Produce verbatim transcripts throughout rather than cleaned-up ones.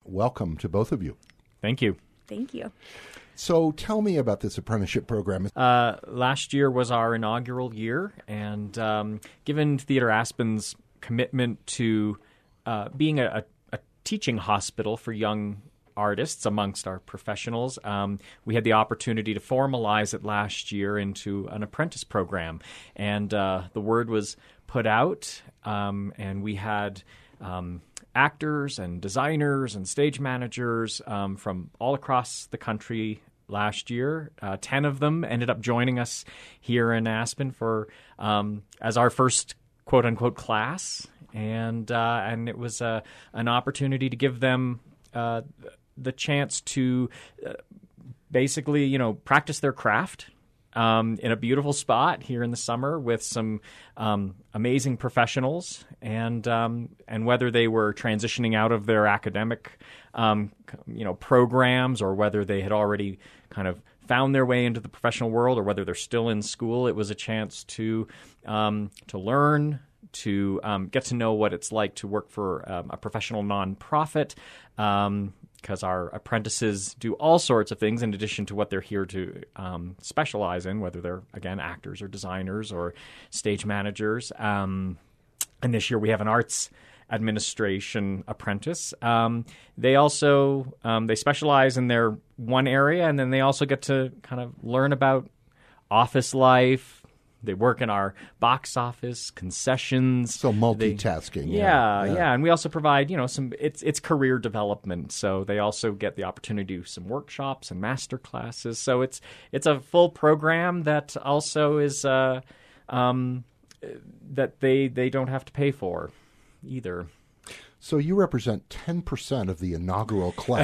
welcome to both of you. Thank you. Thank you. So tell me about this apprenticeship program. Uh, last year was our inaugural year, and um, given Theatre Aspen's commitment to uh, being a, a, a teaching hospital for young artists amongst our professionals, um, we had the opportunity to formalize it last year into an apprentice program. And uh, the word was put out, um, and we had um, actors and designers and stage managers um, from all across the country last year. Uh, ten of them ended up joining us here in Aspen for um, as our first quote-unquote class. And uh, and it was uh, an opportunity to give them uh, the chance to uh, basically, you know, practice their craft um, in a beautiful spot here in the summer with some um, amazing professionals. And um, and whether they were transitioning out of their academic, um, you know, programs, or whether they had already kind of found their way into the professional world, or whether they're still in school, it was a chance to um, to learn, to um, get to know what it's like to work for um, a professional nonprofit, um, because our apprentices do all sorts of things in addition to what they're here to um, specialize in, whether they're, again, actors or designers or stage managers. Um, and this year we have an arts administration apprentice. Um, they also um, they specialize in their one area, and then they also get to kind of learn about office life. They work in our box office, concessions. So multitasking. They, yeah, yeah, yeah, and we also provide, you know, some. It's it's career development. So they also get the opportunity to do some workshops and master classes. So it's it's a full program that also is uh, um, that they they don't have to pay for either. So you represent ten percent of the inaugural class.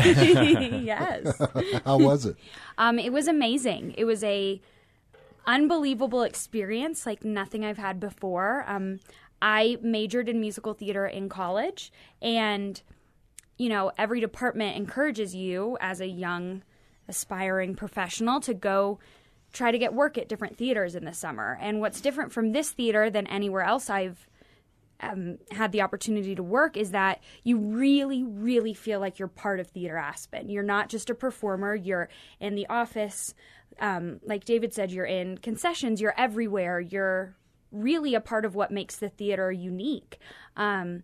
Yes. How was it? Um, it was amazing. It was a unbelievable experience like nothing I've had before. Um, I majored in musical theater in college, and, you know, every department encourages you as a young, aspiring professional to go try to get work at different theaters in the summer. And what's different from this theater than anywhere else I've Um, had the opportunity to work is that you really, really feel like you're part of Theatre Aspen. You're not just a performer. You're in the office. Um, like David said, you're in concessions. You're everywhere. You're really a part of what makes the theater unique. Um,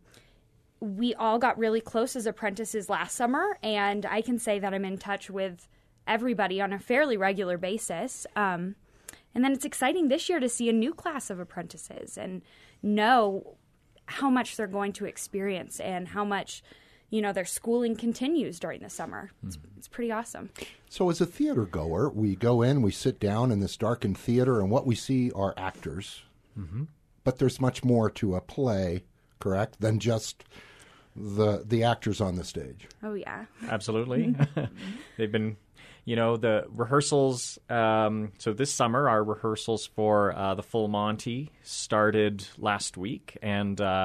we all got really close as apprentices last summer, and I can say that I'm in touch with everybody on a fairly regular basis. Um, and then it's exciting this year to see a new class of apprentices and know how much they're going to experience and how much, you know, their schooling continues during the summer. It's, it's pretty awesome. So as a theater goer, we go in, we sit down in this darkened theater, and what we see are actors. Mm-hmm. But there's much more to a play, correct, than just the the actors on the stage. Oh, yeah. Absolutely. They've been... You know, the rehearsals, um, so this summer, our rehearsals for uh, the Full Monty started last week. And uh,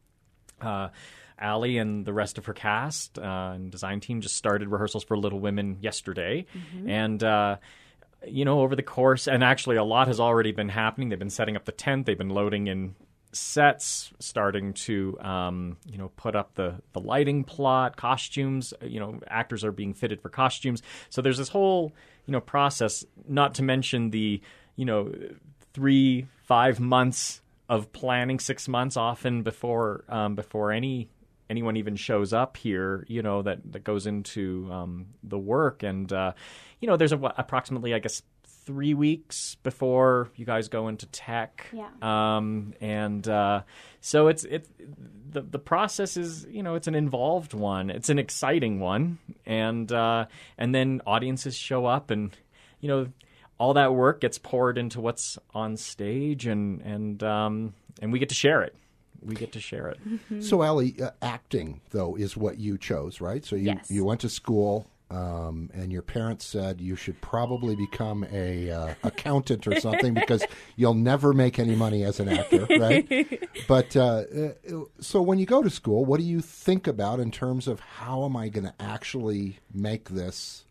uh, Allie and the rest of her cast uh, and design team just started rehearsals for Little Women yesterday. Mm-hmm. And, uh, you know, over the course, and actually a lot has already been happening. They've been setting up the tent. They've been loading in sets, starting to, um, you know, put up the, the lighting plot, costumes, you know, actors are being fitted for costumes. So there's this whole, you know, process, not to mention the, you know, three, five months of planning, six months often before, um, before any, anyone even shows up here, you know, that, that goes into, um, the work. And, uh, you know, there's a, what, approximately, I guess, three weeks before you guys go into tech. Yeah. Um, and uh, so it's it the the process is, you know, it's an involved one. It's an exciting one. And uh, and then audiences show up, and, you know, all that work gets poured into what's on stage, and and um, and we get to share it. We get to share it. Mm-hmm. So, Allie, uh, acting, though, is what you chose, right? So you, yes. you went to school. Um, and your parents said you should probably become a uh, accountant or something because you'll never make any money as an actor, right? But uh, so when you go to school, what do you think about in terms of how am I going to actually make this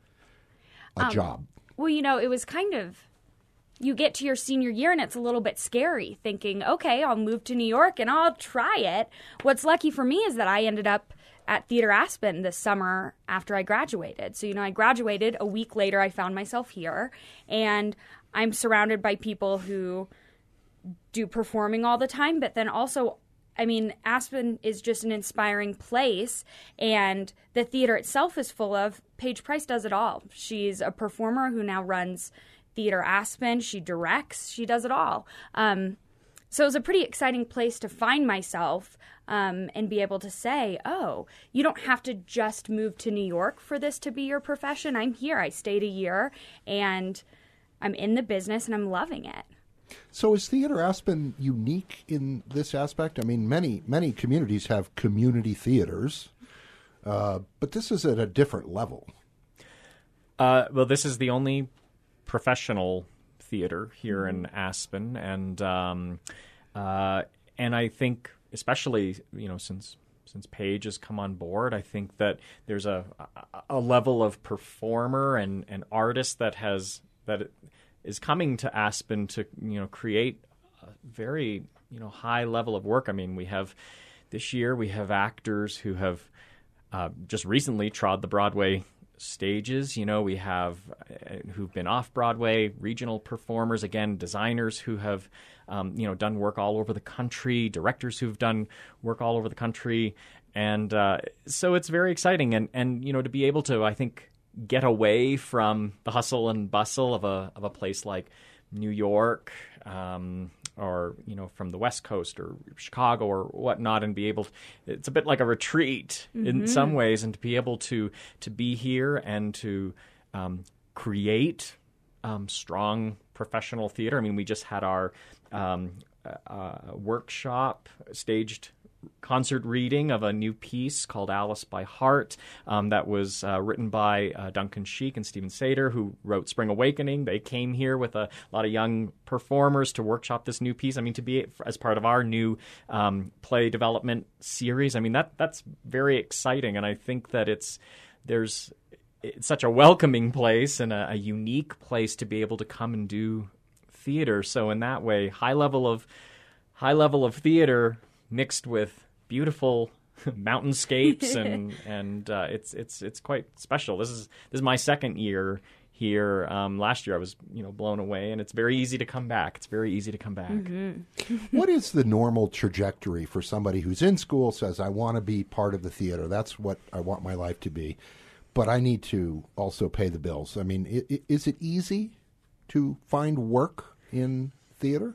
a um, job? Well, you know, it was kind of, you get to your senior year and it's a little bit scary thinking, okay, I'll move to New York and I'll try it. What's lucky for me is that I ended up at Theater Aspen this summer after I graduated. So, you know, I graduated. A week later, I found myself here. And I'm surrounded by people who do performing all the time, but then also, I mean, Aspen is just an inspiring place, and the theater itself is full of, Paige Price does it all. She's a performer who now runs Theater Aspen. She directs. She does it all. Um, so it was a pretty exciting place to find myself um, and be able to say, oh, you don't have to just move to New York for this to be your profession. I'm here. I stayed a year, and I'm in the business, and I'm loving it. So is Theater Aspen unique in this aspect? I mean, many many communities have community theaters, uh, but this is at a different level. Uh, well, this is the only professional theater here in Aspen, and um, uh, and I think, especially you know, since since Paige has come on board, I think that there's a a level of performer and, and artist that has that. It, is coming to Aspen to, you know, create a very, you know, high level of work. I mean, we have, this year we have actors who have uh, just recently trod the Broadway stages. You know, we have uh, who've been off Broadway, regional performers, again, designers who have, um, you know, done work all over the country, directors who've done work all over the country. And uh, so it's very exciting. And, and, you know, to be able to, I think, get away from the hustle and bustle of a of a place like New York, um, or you know, from the West Coast or Chicago or whatnot, and be able to, it's a bit like a retreat mm-hmm. in some ways, and to be able to to be here and to um, create um, strong professional theater. I mean, we just had our um, uh, workshop staged concert reading of a new piece called Alice by Heart um, that was uh, written by uh, Duncan Sheik and Stephen Sater, who wrote Spring Awakening. They came here with a lot of young performers to workshop this new piece. I mean, to be as part of our new um, play development series, I mean, that that's very exciting. And I think that it's there's it's such a welcoming place and a, a unique place to be able to come and do theater. So in that way, high level of high level of theater mixed with beautiful mountainscapes, and and uh, it's it's it's quite special. This is this is my second year here. Um, last year I was you know blown away, and it's very easy to come back. It's very easy to come back. Mm-hmm. What is the normal trajectory for somebody who's in school, says, I want to be part of the theater, that's what I want my life to be, but I need to also pay the bills? I mean, I- I- is it easy to find work in theater?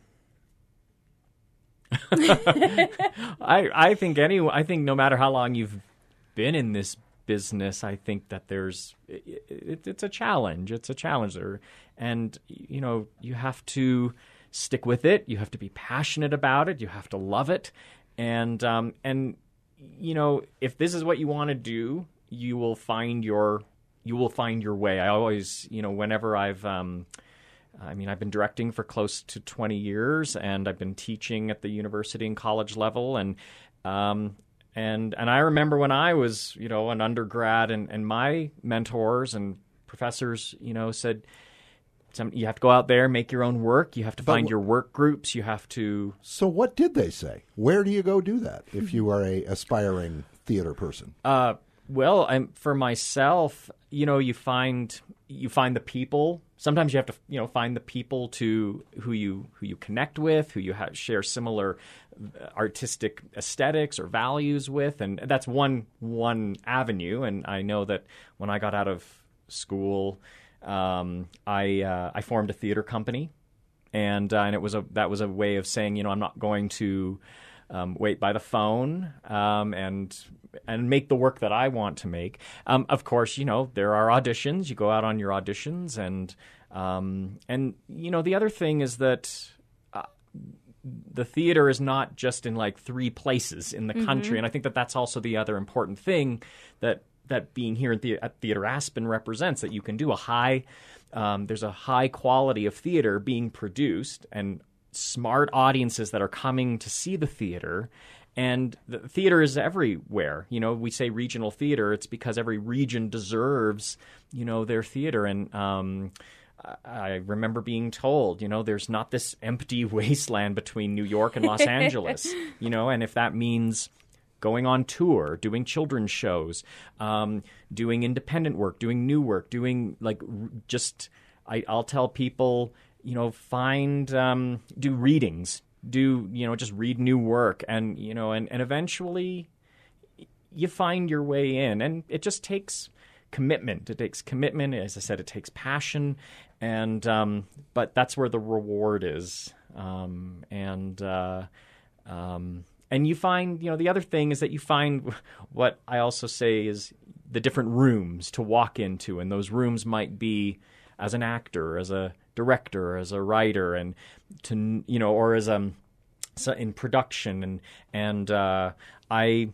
I I think any I think no matter how long you've been in this business, I think that there's it, it, it's a challenge. It's a challenge there, and you know you have to stick with it. You have to be passionate about it. You have to love it, and um and you know if this is what you want to do, you will find your you will find your way. I always you know whenever I've um. I mean, I've been directing for close to twenty years, and I've been teaching at the university and college level. And um, and and I remember when I was, you know, an undergrad, and, and my mentors and professors, you know, said, you have to go out there, make your own work. You have to find but, your work groups. You have to. So what did they say? Where do you go do that if you are a aspiring theater person? Uh, well, I'm, for myself, you know, you find you find the people. Sometimes you have to, you know, find the people to who you who you connect with, who you have, share similar artistic aesthetics or values with, and that's one one avenue. And I know that when I got out of school, um, I uh, I formed a theater company, and uh, and it was a that was a way of saying, you know, I'm not going to um, wait by the phone um, and. and make the work that I want to make. Um, of course, you know, there are auditions. You go out on your auditions. And, um, and you know, the other thing is that uh, the theater is not just in like three places in the mm-hmm. country. And I think that that's also the other important thing that that being here at, the, at Theater Aspen represents, that you can do a high, um, there's a high quality of theater being produced and smart audiences that are coming to see the theater. And the theater is everywhere. You know, we say regional theater. It's because every region deserves, you know, their theater. And um, I remember being told, you know, there's not this empty wasteland between New York and Los Angeles, you know, and if that means going on tour, doing children's shows, um, doing independent work, doing new work, doing like r- just I, I'll tell people, you know, find um, do readings, do you know just read new work, and you know, and, and eventually you find your way in, and it just takes commitment. It takes commitment, as I said, it takes passion, and um, but that's where the reward is, um, and. Uh, um, And you find, you know, the other thing is that you find what I also say is the different rooms to walk into. And those rooms might be as an actor, as a director, as a writer, and to, you know, or as a, so in production. And, and uh, I,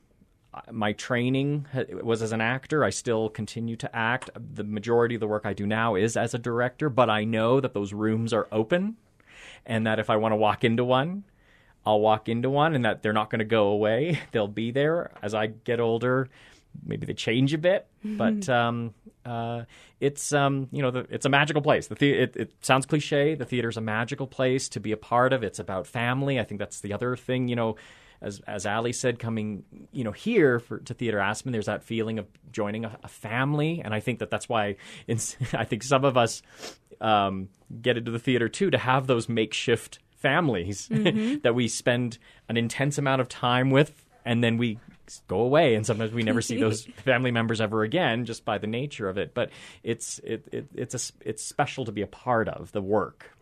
my training was as an actor. I still continue to act. The majority of the work I do now is as a director, but I know that those rooms are open and that if I want to walk into one, I'll walk into one, and that they're not going to go away. They'll be there. As I get older, maybe they change a bit, mm-hmm. but um, uh, it's um, you know the, it's a magical place. The, the it, it sounds cliche. The theater's a magical place to be a part of. It's about family. I think that's the other thing. You know, as as Ali said, coming you know here for, to Theatre Aspen, there's that feeling of joining a, a family, and I think that that's why it's, I think some of us um, get into the theater too to have those makeshift families mm-hmm. that we spend an intense amount of time with, and then we go away, and sometimes we never see those family members ever again, just by the nature of it. But it's it, it it's a it's special to be a part of the work.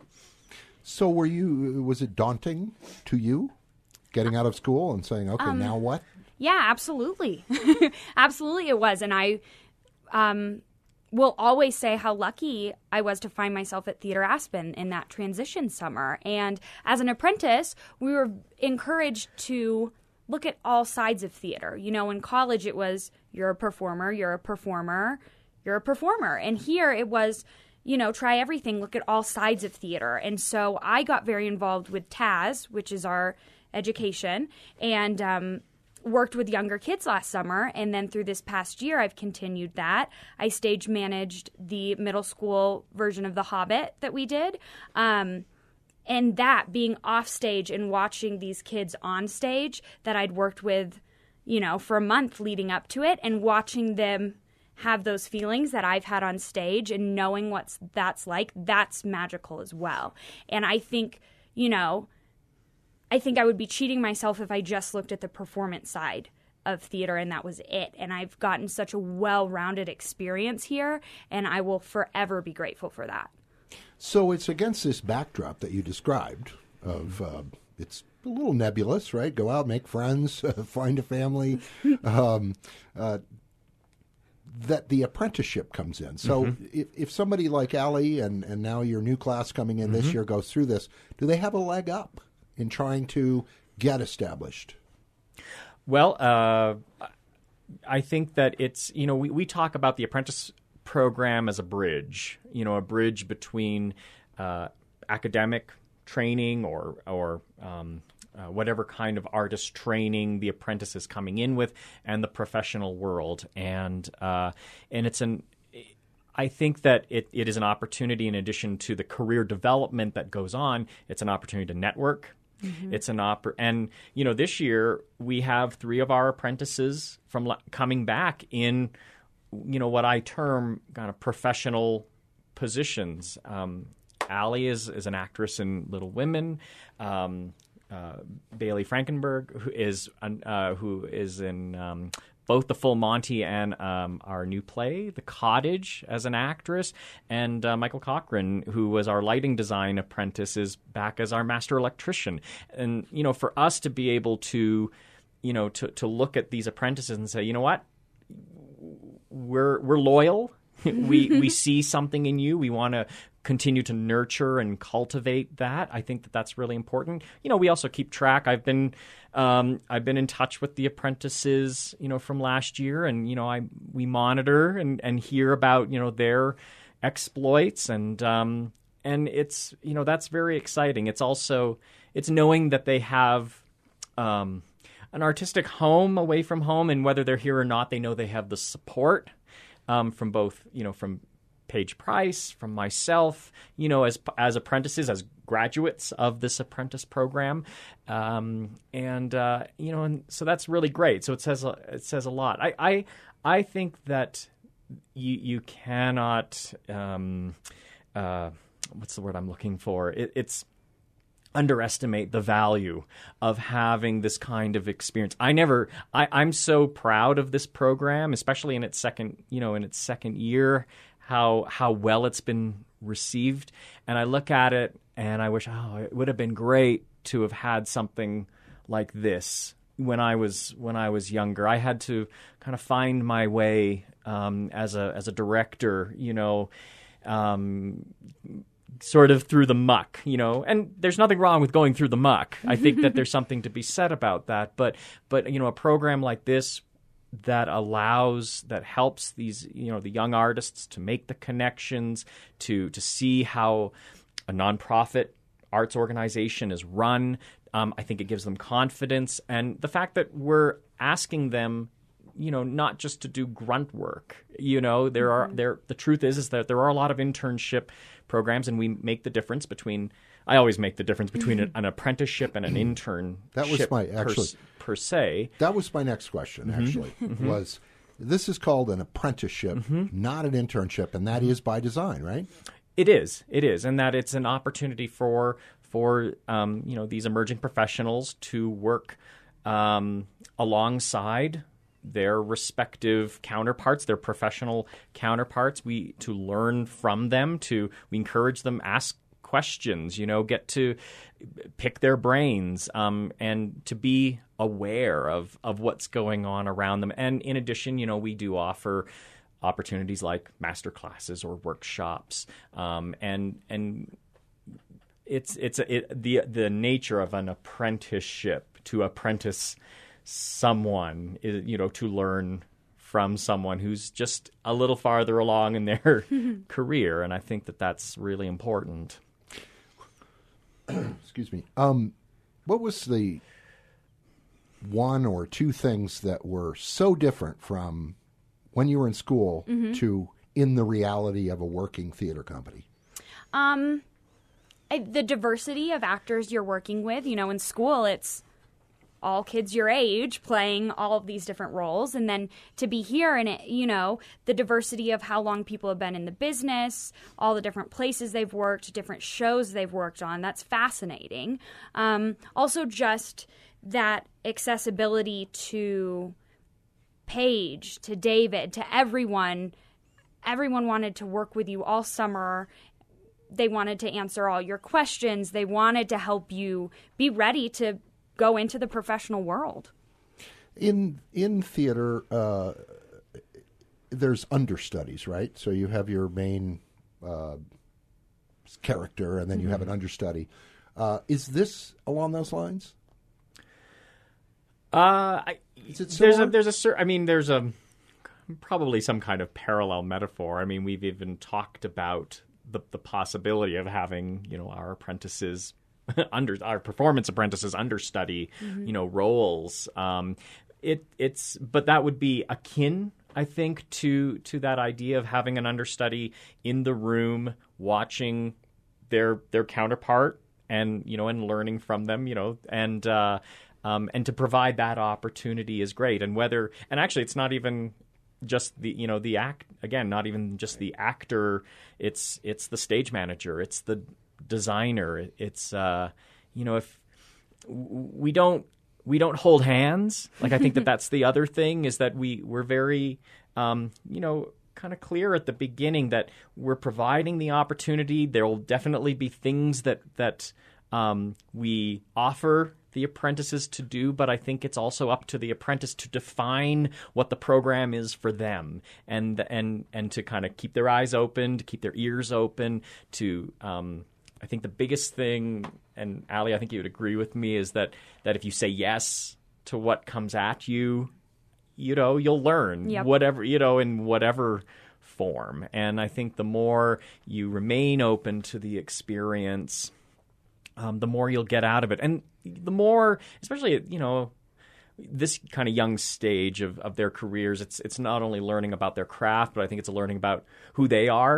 So, were you? Was it daunting to you, getting out of school and saying, "Okay, um, now what?" Yeah, absolutely, absolutely, it was, and I. Um, will always say how lucky I was to find myself at Theatre Aspen in that transition summer. And as an apprentice, we were encouraged to look at all sides of theater. You know, in college it was, you're a performer, you're a performer, you're a performer. And here it was, you know, try everything, look at all sides of theater. And so I got very involved with T A S, which is our education, and um worked with younger kids last summer, and then through this past year I've continued that. I stage managed the middle school version of The Hobbit that we did, um, and that being off stage and watching these kids on stage that I'd worked with, you know, for a month leading up to it, and watching them have those feelings that I've had on stage and knowing what that's like, that's magical as well. And I think, you know, I think I would be cheating myself if I just looked at the performance side of theater and that was it. And I've gotten such a well-rounded experience here, and I will forever be grateful for that. So it's against this backdrop that you described of uh, it's a little nebulous, right? Go out, make friends, uh, find a family, um, uh, that the apprenticeship comes in. So mm-hmm. if, if somebody like Ali and, and now your new class coming in mm-hmm. this year goes through this, do they have a leg up in trying to get established? Well, uh, I think that it's, you know, we, we talk about the apprentice program as a bridge, you know, a bridge between uh, academic training or, or um, uh, whatever kind of artist training the apprentice is coming in with and the professional world. And, uh, and it's an, I think that it, it is an opportunity in addition to the career development that goes on. It's an opportunity to network. Mm-hmm. It's an oppor- and you know this year we have three of our apprentices from la- coming back in, you know what I term kind of professional positions. Um, Ali is is an actress in Little Women. Um, uh, Bailey Frankenberg, who is uh, who is in um, both The Full Monty and um, our new play, The Cottage, as an actress, and uh, Michael Cochran, who was our lighting design apprentice, is back as our master electrician. And, you know, for us to be able to, you know, to, to look at these apprentices and say, you know what, we're we're loyal. we we see something in you. We want to continue to nurture and cultivate that. I think that that's really important. You know, we also keep track. I've been um, I've been in touch with the apprentices, you know, from last year, and you know, I we monitor and, and hear about you know their exploits, and um, and it's you know that's very exciting. It's also it's knowing that they have um, an artistic home away from home, and whether they're here or not, they know they have the support. Um, from both, you know, from Paige Price, from myself, you know, as as apprentices, as graduates of this apprentice program, um, and uh, you know, and so that's really great. So it says a, it says a lot. I I, I think that you you cannot um, uh, what's the word I'm looking for? It, it's underestimate the value of having this kind of experience. I never, I, I'm so proud of this program, especially in its second, you know, in its second year, how how well it's been received. And I look at it and I wish, oh, it would have been great to have had something like this when I was when I was younger. I had to kind of find my way um, as a as a director, you know. Um, sort of through the muck, you know, and there's nothing wrong with going through the muck. I think that there's something to be said about that. But, but you know, a program like this that allows, that helps these, you know, the young artists to make the connections, to to see how a nonprofit arts organization is run. Um, I think it gives them confidence. And the fact that we're asking them, you know, not just to do grunt work. You know, there are there. The truth is, is that there are a lot of internship programs, and we make the difference between. I always make the difference between an, an apprenticeship and an internship. That was my actually per, per se. That was my next question. Mm-hmm. Actually, mm-hmm. was this is called an apprenticeship, mm-hmm. not an internship, and that is by design, right? It is. It is, and that it's an opportunity for for um, you know, these emerging professionals to work um, alongside their respective counterparts, their professional counterparts. We to learn from them. To we encourage them, ask questions. You know, get to pick their brains, um, and to be aware of of what's going on around them. And in addition, you know, we do offer opportunities like master classes or workshops, um, and and it's it's a, it, the the nature of an apprenticeship to apprentice someone, you know, to learn from someone who's just a little farther along in their career. And I think that that's really important. Excuse me. Um, what was the one or two things that were so different from when you were in school mm-hmm. to in the reality of a working theater company? Um, I, the diversity of actors you're working with. You know, in school, it's all kids your age playing all of these different roles. And then to be here and, it, you know, the diversity of how long people have been in the business, all the different places they've worked, different shows they've worked on. That's fascinating. Um, also just that accessibility to Paige, to David, to everyone. Everyone wanted to work with you all summer. They wanted to answer all your questions. They wanted to help you be ready to go into the professional world. In in theater, uh, there's understudies, right? So you have your main uh, character, and then you mm-hmm. have an understudy. Uh, is this along those lines? Uh, I, is it there's a there's a cer- I mean, there's a probably some kind of parallel metaphor. I mean, we've even talked about the the possibility of having, you know, our apprentices. under our performance apprentices understudy, mm-hmm. you know, roles. Um, it it's but that would be akin, I think, to to that idea of having an understudy in the room, watching their their counterpart, and you know, and learning from them, you know, and uh, um, and to provide that opportunity is great. And whether and actually, it's not even just the you know the act again, not even just the actor. It's it's the stage manager. It's the designer. It's uh you know, if we don't we don't hold hands, like I think that that's the other thing, is that we we're very um you know kind of clear at the beginning that we're providing the opportunity. There will definitely be things that that um we offer the apprentices to do, but I think it's also up to the apprentice to define what the program is for them, and and and to kind of keep their eyes open, to keep their ears open, to um I think the biggest thing, and Ali, I think you would agree with me, is that, that if you say yes to what comes at you, you know, you'll learn yep. whatever, you know, in whatever form. And I think the more you remain open to the experience, um, the more you'll get out of it. And the more, especially, you know, this kind of young stage of, of their careers, it's it's not only learning about their craft, but I think it's a learning about who they are.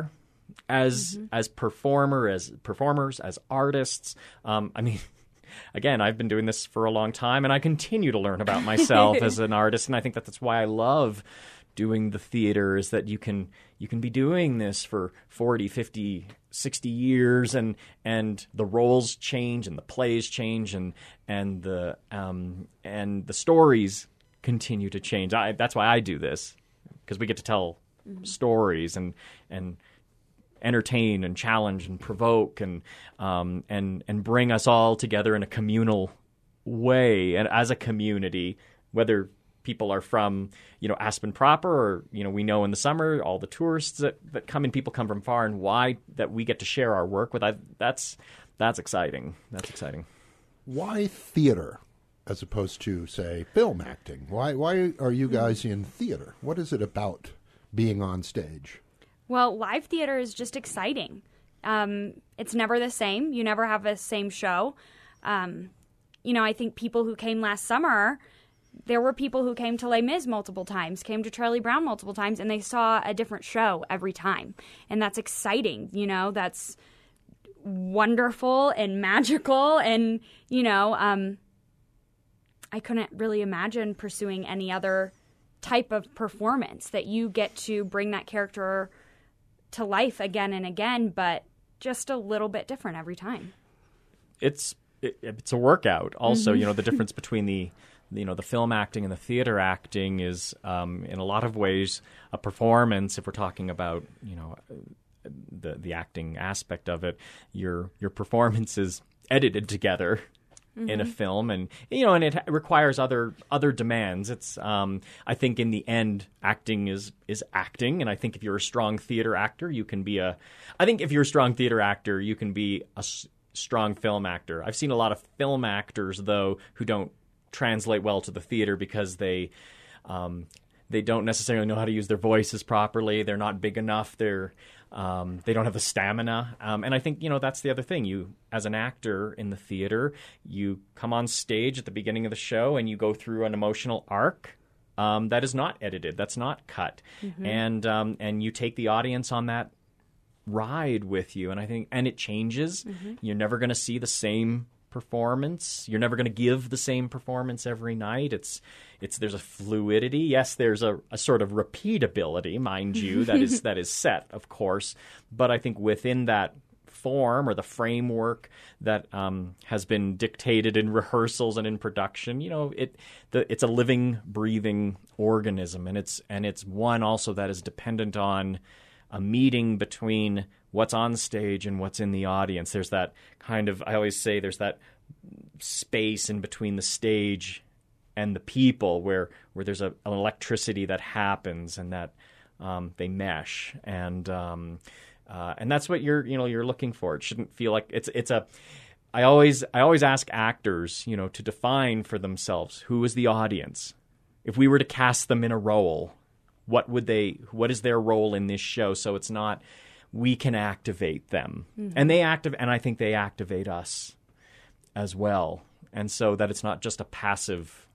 as mm-hmm. as performer, as performers, as artists. Um, I mean, again, I've been doing this for a long time, and I continue to learn about myself as an artist, and I think that that's why I love doing the theater, is that you can you can be doing this for forty, fifty, sixty years, and and the roles change and the plays change and and the um and the stories continue to change. I, that's why I do this, because we get to tell mm-hmm. stories and and entertain and challenge and provoke and um and and bring us all together in a communal way, and as a community, whether people are from, you know, Aspen proper, or, you know, we know in the summer all the tourists that, that come in, people come from far and wide, that we get to share our work with. I, that's that's exciting. That's exciting. Why theater as opposed to, say, film acting? Why why are you guys in theater? What is it about being on stage? Well, live theater is just exciting. Um, it's never the same. You never have the same show. Um, you know, I think people who came last summer, there were people who came to Les Mis multiple times, came to Charlie Brown multiple times, and they saw a different show every time. And that's exciting, you know, that's wonderful and magical. And, you know, um, I couldn't really imagine pursuing any other type of performance that you get to bring that character to life again and again, but just a little bit different every time. It's it, it's a workout also. Mm-hmm. You know, the difference between the you know, the film acting and the theater acting is, um, in a lot of ways, a performance. If we're talking about, you know, the the acting aspect of it, your your performance is edited together mm-hmm. in a film, and you know, and it requires other other demands. It's, um, I think, in the end, acting is is acting, and I think if you're a strong theater actor, you can be a. I think if you're a strong theater actor, you can be a s- strong film actor. I've seen a lot of film actors though who don't translate well to the theater because they um, they don't necessarily know how to use their voices properly. They're not big enough. They're um, they don't have the stamina. Um, and I think, you know, that's the other thing. You, as an actor in the theater, you come on stage at the beginning of the show and you go through an emotional arc um, that is not edited. That's not cut. Mm-hmm. And um, and you take the audience on that ride with you. And I think, and it changes. Mm-hmm. You're never going to see the same performance. You're never going to give the same performance every night. It's it's there's a fluidity. Yes, there's a, a sort of repeatability, mind you, that is that is set, of course. But I think within that form or the framework that um, has been dictated in rehearsals and in production, you know, it the, it's a living, breathing organism, and it's and it's one also that is dependent on a meeting between what's on stage and what's in the audience. There's that kind of, I always say there's that space in between the stage and the people where, where there's a, an electricity that happens and that um, they mesh. And um, uh, and that's what you're, you know, you're looking for. It shouldn't feel like it's, it's a, I always, I always ask actors, you know, to define for themselves, who is the audience? If we were to cast them in a role, what would they, what is their role in this show? So it's not, we can activate them. Mm-hmm. And they active, and I think they activate us as well. And so that it's not just a passive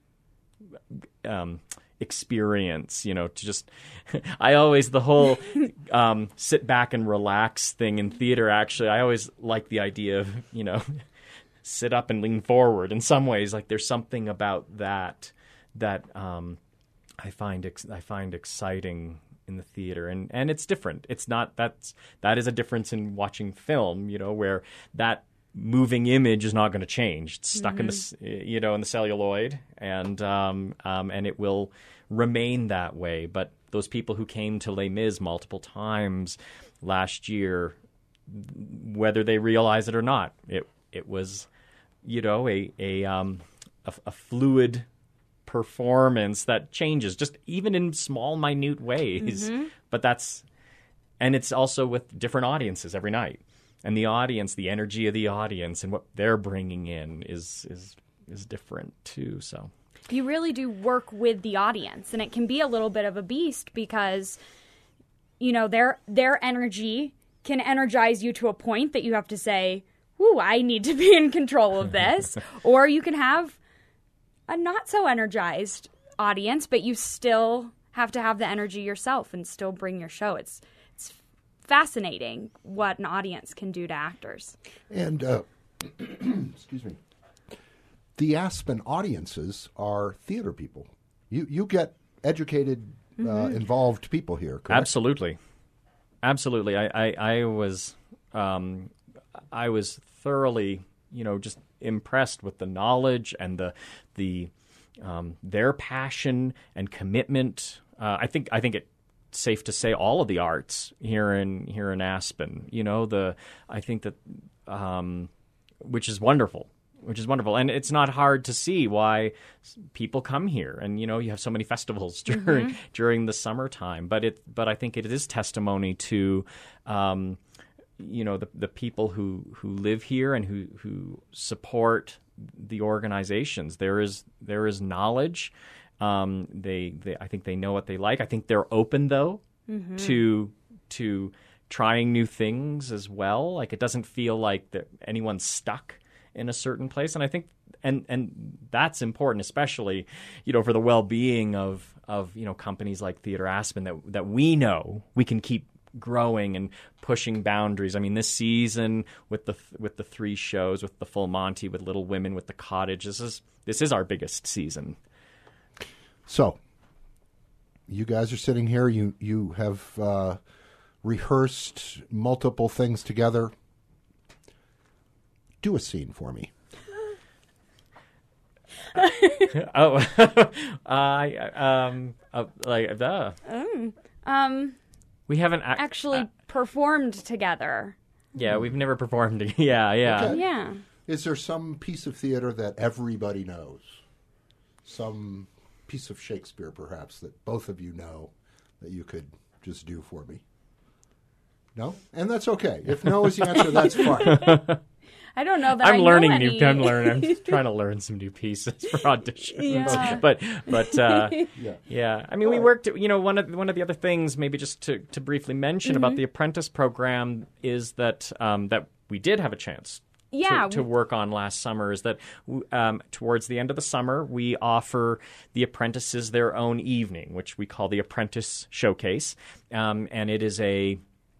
um, experience, you know, to just, I always, the whole um, sit back and relax thing in theater, actually, I always like the idea of, you know, sit up and lean forward. In some ways, like there's something about that that um, I find ex- I find exciting in the theater, and, and it's different. It's not that's that is a difference in watching film, you know, where that moving image is not going to change. It's stuck mm-hmm. in the you know in the celluloid, and um, um, and it will remain that way. But those people who came to Les Mis multiple times last year, whether they realize it or not, it it was you know a a um a, a fluid performance that changes just even in small minute ways. Mm-hmm. But that's and it's also with different audiences every night, and the audience, the energy of the audience and what they're bringing in is is is different too. So you really do work with the audience, and it can be a little bit of a beast because you know their their energy can energize you to a point that you have to say, "Ooh, I need to be in control of this," or you can have a not so energized audience, but you still have to have the energy yourself and still bring your show. It's it's fascinating what an audience can do to actors. And, uh, excuse me, the Aspen audiences are theater people. You you get educated, uh, mm-hmm. involved people here, correct? Absolutely. Absolutely. I, I, I was um, I was thoroughly, you know, just impressed with the knowledge and the the um, their passion and commitment. Uh, I think I think it's safe to say all of the arts here in here in Aspen. You know, the I think that um, which is wonderful. Which is wonderful. And it's not hard to see why people come here. And, you know, you have so many festivals during mm-hmm. during the summertime. But it but I think it is testimony to, um, you know, the the people who, who live here and who, who support the organizations. There is there is knowledge. Um, they, they I think they know what they like. I think they're open, though, mm-hmm. to to trying new things as well. Like, it doesn't feel like that anyone's stuck in a certain place. And I think, and and that's important, especially, you know, for the well-being of, of you know, companies like Theater Aspen, that that we know we can keep growing and pushing boundaries. I mean, this season with the with the three shows, with the Full Monty, with Little Women, with the Cottage, this is this is our biggest season. So, you guys are sitting here. You you have uh, rehearsed multiple things together. Do a scene for me. oh, I um, uh, like uh, um, um, we haven't ac- actually uh, performed together. Yeah, we've never performed. Yeah, yeah, okay. yeah. Is there some piece of theater that everybody knows? Some piece of Shakespeare, perhaps, that both of you know that you could just do for me? No, and that's okay. If no is the answer, that's fine. I don't know that I'm I learning know new. any. I'm learning. I'm trying to learn some new pieces for auditions. Yeah. But but uh, yeah. yeah. I mean, we worked. You know, one of one of the other things, maybe just to, to briefly mention mm-hmm. about the apprentice program, is that um, that we did have a chance. Yeah. To, to work on last summer is that um, towards the end of the summer, we offer the apprentices their own evening, which we call the Apprentice Showcase, um, and it is a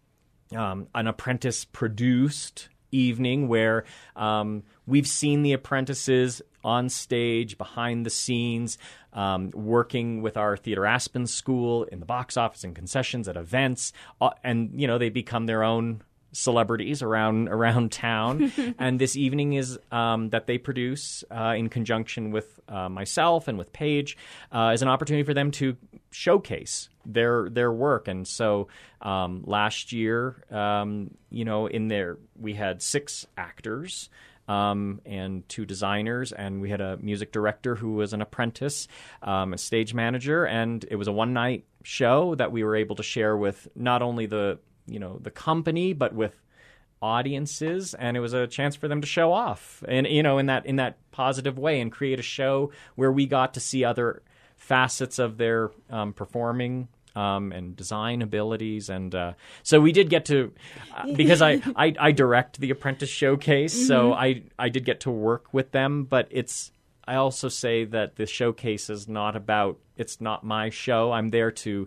um, an apprentice produced evening where um, we've seen the apprentices on stage, behind the scenes, um, working with our Theater Aspen school in the box office and concessions at events, uh, and you know they become their own celebrities around around town. And this evening is um, that they produce uh, in conjunction with uh, myself and with Paige uh, is an opportunity for them to showcase their their work. And so um, last year, um, you know, in there we had six actors um, and two designers, and we had a music director who was an apprentice, um, a stage manager, and it was a one night show that we were able to share with not only the you know, the company, but with audiences, and it was a chance for them to show off, and you know, in that in that positive way, and create a show where we got to see other facets of their um, performing um, and design abilities, and uh, so we did get to uh, because I, I I direct the Apprentice Showcase, mm-hmm. so I I did get to work with them, but it's I also say that the showcase is not about it's not my show. I'm there to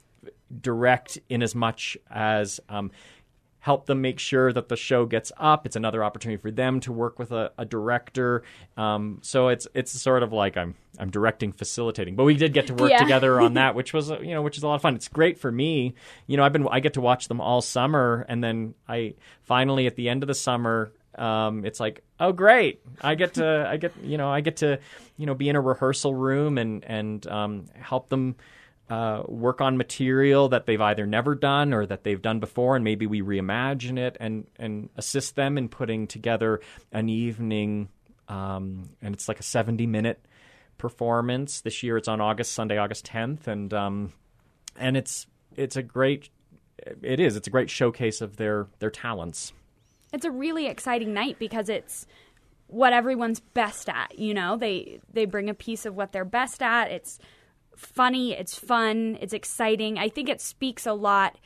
direct in as much as um, help them make sure that the show gets up. It's another opportunity for them to work with a, a director. Um, so it's it's sort of like I'm I'm directing, facilitating. But we did get to work yeah. together on that, which was you know which is a lot of fun. It's great for me. You know, I've been I get to watch them all summer, and then I finally at the end of the summer. Um, it's like, oh, great! I get to, I get, you know, I get to, you know, be in a rehearsal room and and um, help them uh, work on material that they've either never done or that they've done before, and maybe we reimagine it and and assist them in putting together an evening. Um, and it's like a seventy minute performance. This year, it's on August Sunday, August tenth, and um, and it's it's a great, it is, it's a great showcase of their their talents. It's a really exciting night because it's what everyone's best at, you know? They they bring a piece of what they're best at. It's funny, it's fun, it's exciting. I think it speaks a lot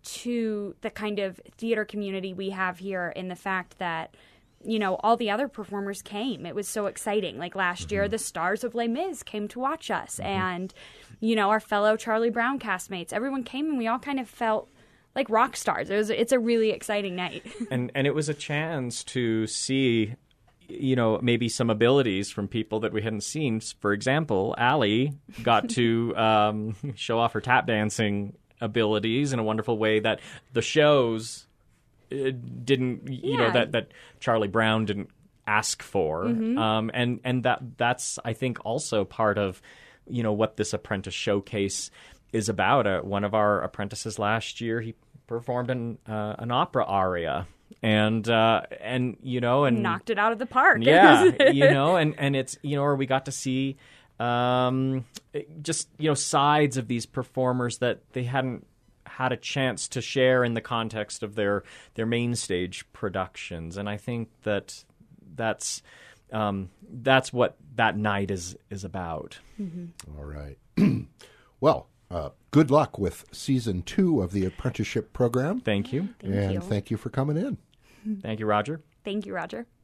to the kind of theater community we have here in the fact that, you know, all the other performers came. It was so exciting. Like last mm-hmm. year, the stars of Les Mis came to watch us. Mm-hmm. And, you know, our fellow Charlie Brown castmates, everyone came and we all kind of felt like rock stars. It was it's a really exciting night. and and it was a chance to see, you know, maybe some abilities from people that we hadn't seen. For example, Allie got to um, show off her tap dancing abilities in a wonderful way that the shows uh, didn't, you Yeah. know, that, that Charlie Brown didn't ask for. Mm-hmm. Um, and and that that's, I think, also part of, you know, what this apprentice showcase is about. Uh, one of our apprentices last year, he performed an uh, an opera aria, and uh, and you know, and Knocked it out of the park. yeah, you know, and and it's, you know, or we got to see um, just, you know, sides of these performers that they hadn't had a chance to share in the context of their their main stage productions, and I think that that's um, that's what that night is is about. All right. Well, uh, good luck with season two of the apprenticeship program. Thank you, Thank and you. thank you for coming in. thank you, Roger. Thank you, Roger.